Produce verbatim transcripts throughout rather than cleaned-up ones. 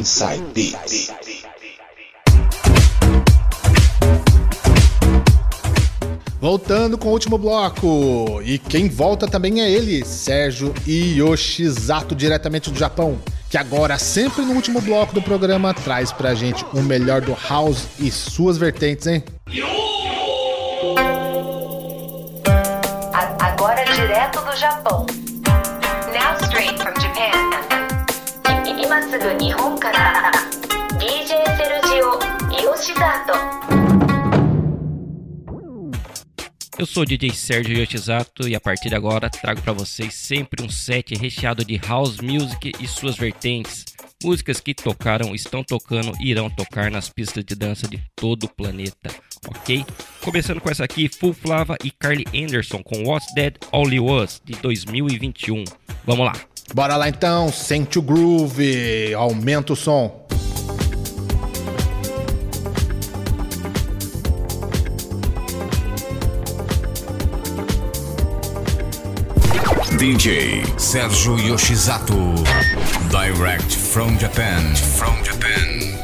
Inside Beats. Voltando com o último bloco, e quem volta também é ele, Sérgio Yoshizato, diretamente do Japão, que agora, sempre no último bloco do programa, traz pra gente o melhor do house e suas vertentes, hein? Agora direto do Japão. Now straight from Japan. Imatsugu Nihon kara D J Sergio Yoshizato. Eu sou o D J Sérgio Yoshizato e a partir de agora trago para vocês sempre um set recheado de house music e suas vertentes. Músicas que tocaram, estão tocando e irão tocar nas pistas de dança de todo o planeta, ok? Começando com essa aqui, Full Flava e Carly Anderson com What's That All It Was, de dois mil e vinte e um. Vamos lá! Bora lá então, sente o groove, aumenta o som. D J Sérgio Yoshizato, direct from Japan, from Japan.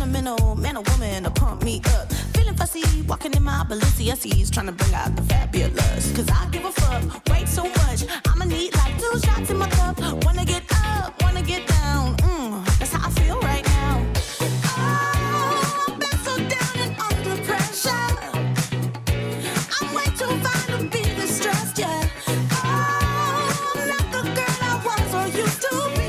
sentimental man or woman to pump me up. Feeling fussy, walking in my Balenciennes, trying to bring out the fabulous. Cause I give a fuck, wait so much. I'ma need like two shots in my cup. Wanna get up, wanna get down. Mm, that's how I feel right now. Oh, I've been so down and under pressure. I'm way too fine to be distressed, yeah. Oh, I'm not the girl I was or used to be.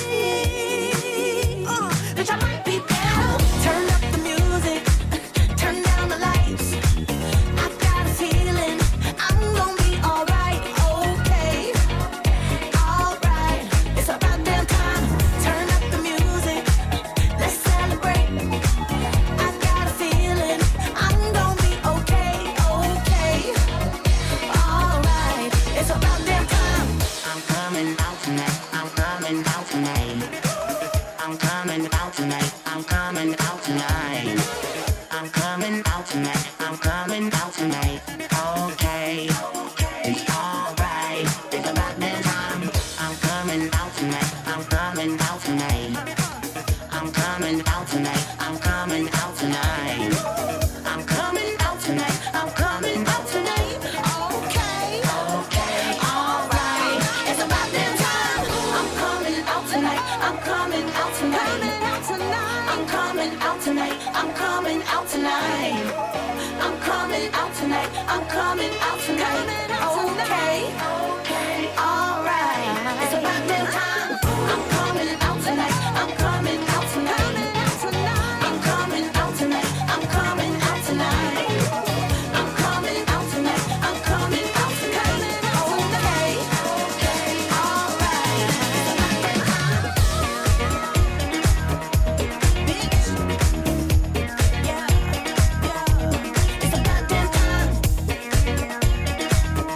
Uh, bitch, I might be better. Turn up the music, turn down the lights. I got a feeling I'm gonna be alright, okay. Alright, it's about damn time. Turn up the music, let's celebrate. I got a feeling I'm gonna be okay, okay. Alright, it's about damn time. I'm coming out tonight. I'm coming out tonight. I'm coming out tonight. I'm coming out tonight. I'm coming out tonight. I'm coming out tonight. Okay, it's alright. It's about that time. I'm coming out tonight. I'm coming out tonight. I'm coming out tonight. I'm coming out tonight. I'm coming out tonight. I'm coming out tonight. Okay, okay, alright. It's about that time. I'm coming out tonight. I'm coming out tonight. I'm coming out tonight. I'm coming out tonight. I'm coming out tonight. I'm coming out tonight. Okay, okay, alright. It's about that time. I'm coming out tonight. I'm coming out tonight. I'm coming out tonight. I'm coming out tonight. I'm coming out tonight. I'm coming out tonight. Okay, okay, alright. It's about that time. Bitch. Yeah, yeah. It's about that time.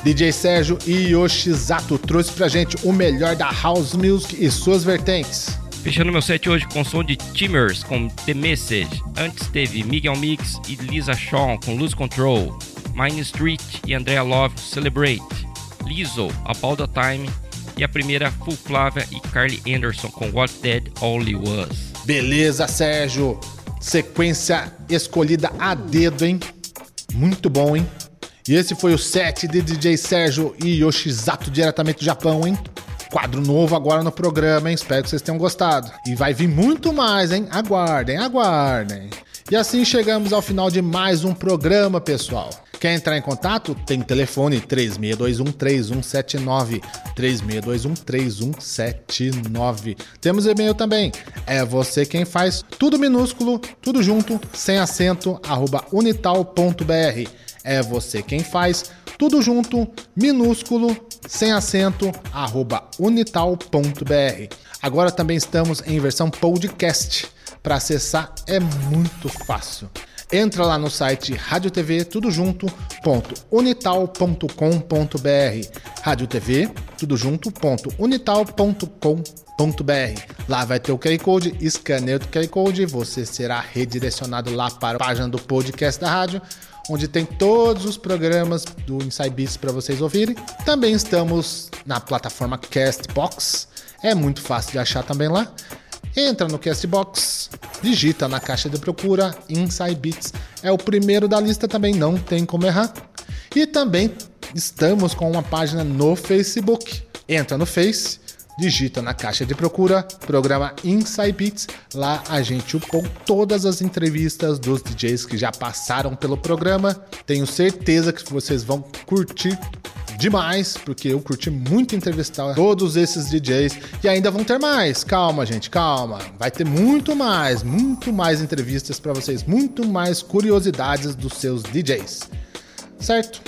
D J Sérgio Yoshizato trouxe pra gente o melhor da House Music e suas vertentes. Fechando meu set hoje com o som de Timmers com The Message. Antes teve Miguel Mix e Lisa Shawn com Lose Control. Main Street e Andrea Love Celebrate. Lizzo, About the Time. E a primeira, Full Flava e Carly Anderson com What Dead Only Was. Beleza, Sérgio. Sequência escolhida a dedo, hein? Muito bom, hein? E esse foi o set de D J Sérgio Yoshizato diretamente do Japão, hein? Quadro novo agora no programa, hein? Espero que vocês tenham gostado. E vai vir muito mais, hein? Aguardem, aguardem. E assim chegamos ao final de mais um programa, pessoal. Quer entrar em contato? Tem telefone três seis dois um, três um sete nove, três seis dois um, três um sete nove. Temos e-mail também, é você quem faz, tudo minúsculo, tudo junto, sem acento, arroba unital ponto b r. É você quem faz, tudo junto, minúsculo, sem acento, arroba unital ponto b r. Agora também estamos em versão podcast. Para acessar é muito fácil. Entra lá no site rádio t v tudo junto ponto unital ponto com ponto b r. Rádio T V tudo junto ponto unital ponto com ponto b r. Lá vai ter o Q R Code, escaneia o Q R Code, você será redirecionado lá para a página do podcast da rádio, onde tem todos os programas do Inside Beats para vocês ouvirem. Também estamos na plataforma Castbox, é muito fácil de achar também lá. Entra no Castbox, digita na caixa de procura Inside Beats. É o primeiro da lista também, não tem como errar. E também estamos com uma página no Facebook. Entra no Face, digita na caixa de procura programa Inside Beats. Lá a gente upou todas as entrevistas dos D Js que já passaram pelo programa. Tenho certeza que vocês vão curtir demais, porque eu curti muito entrevistar todos esses D Js e ainda vão ter mais. Calma, gente, calma. Vai ter muito mais, muito mais entrevistas para vocês, muito mais curiosidades dos seus D Js. Certo?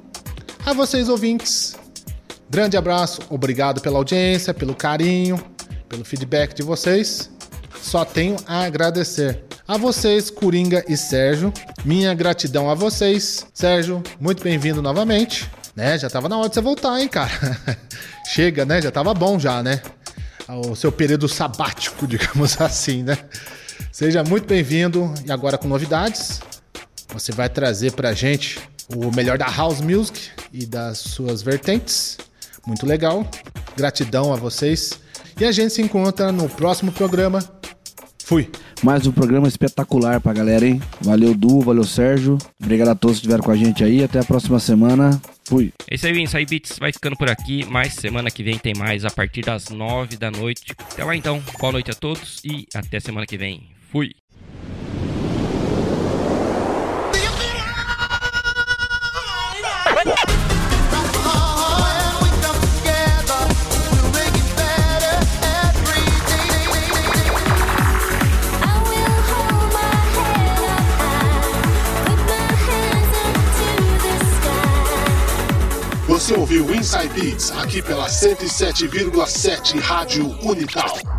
A vocês, ouvintes, grande abraço, obrigado pela audiência, pelo carinho, pelo feedback de vocês. Só tenho a agradecer. A vocês, Coringa e Sérgio, minha gratidão a vocês. Sérgio, muito bem-vindo novamente. Né? Já tava na hora de você voltar, hein, cara? Chega, né? Já tava bom já, né? O seu período sabático, digamos assim, né? Seja muito bem-vindo. E agora com novidades, você vai trazer pra gente o melhor da House Music e das suas vertentes. Muito legal. Gratidão a vocês. E a gente se encontra no próximo programa. Fui. Mais um programa espetacular pra galera, hein? Valeu, Du, valeu, Sérgio. Obrigado a todos que estiveram com a gente aí. Até a próxima semana. Fui. É isso aí, o Inside Beats vai ficando por aqui, mas semana que vem tem mais a partir das nove da noite. Até lá então, boa noite a todos e até semana que vem. Fui. Você ouviu Inside Beats aqui pela cento e sete vírgula sete Rádio Unital.